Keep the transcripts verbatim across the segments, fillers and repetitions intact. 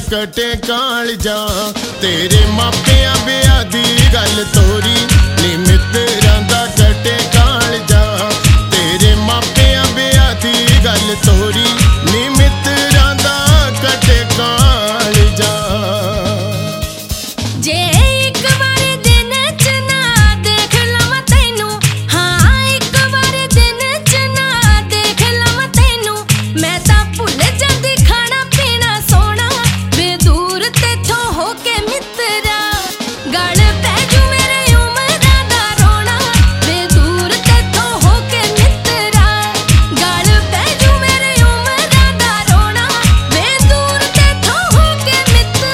कटे कालजा तेरे मापिया बिया दी गल तोरी नी मित्तरां दा कटे कालजा तेरे मापिया बिया दी गल तोरी नी मित्तरां दा कटे कालजा। जे एक बार दिन च ना देख लवां तैनू, हाँ एक बार दिन च ना देख लवां तैनू, मैं तां भुल जांदी खाना पीना सोना वे दूर तेथों होके मित्तरा गल पै जू मेरे उमरां दा रोना वे दूर तेथों होके मित्तरा गल पै जू मेरे उमरां दा रोना वे दूर तेथों होके मित्तरा।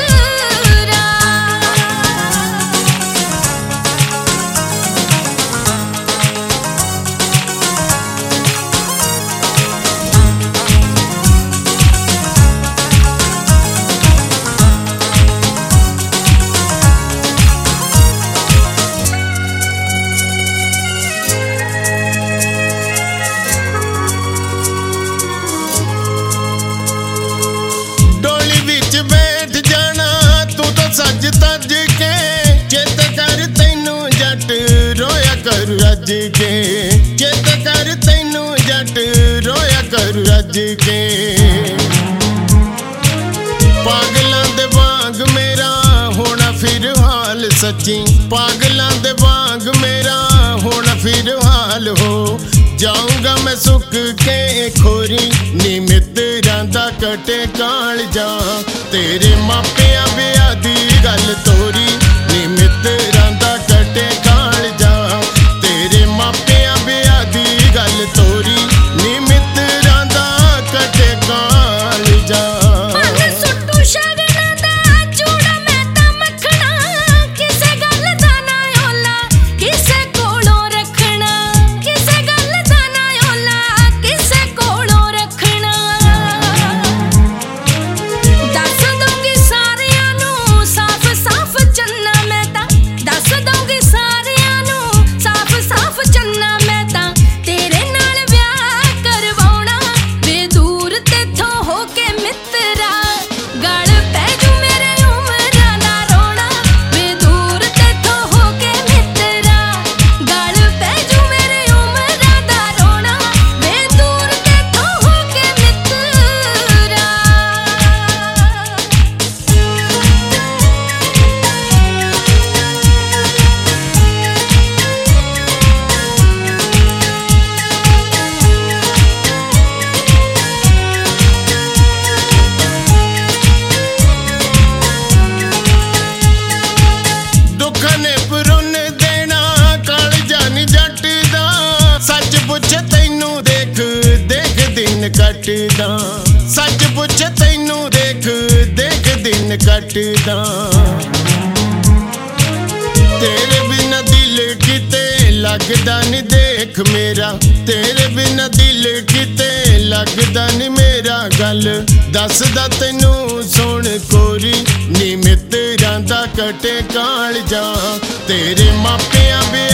डोली विच बैठ जाना तू तो सज तज के चेत कर तैनू जट रोया कर रज के चेत कर तैनू जट रोया कर रज के पागलां दे वांग मेरा होना फिर हाल सच्ची पागलां दे वांग मेरा होना फिर हाल हो जाऊंगा मैं सुख के खोरी नी मित्तरां दा कटे कालजा तेरे मापिया बिया दी गल तोरी नी मित्तरां दा कटे कालजा तेरे मापिया बिया दी गल तोरी नी मित्तरां दा कटे कालजा। मन सुट्टू शगना दा चूड़ा मैं तां मखना किसे गल दा ना ओला किसे कोलों रखना किसे गल दा ना ओला किसे कोलों रखना दस दूंगी सारियां नू साफ साफ चन्ना मैं तां दस दूंगी सारियां नू साफ साफ चन्ना मैं तां तेरे नाल विआह करवाउणा वे दूर तेथों होके मित्तरा गल पै जू मेरे उमरां दा रोना वे दूर तेथों होके मित्तरा गल पै जू मेरे उमरां दा रोना वे दूर तेथों होके मित्तरा। दुख ने पुरुन देना कालजा नी जट दा सच पुछ तैनू देख देख दिन कटदा सच पुछ तैनू देख देख दिन कटदा तेरे बिना दिल किते लगदा नी देख मेरा तेरे बिना दिल किते लगदा नी मेरा गल दसदा तैनू सुन कोरी नी मित्तरां दा कटे कालजा तेरे मापिया बिया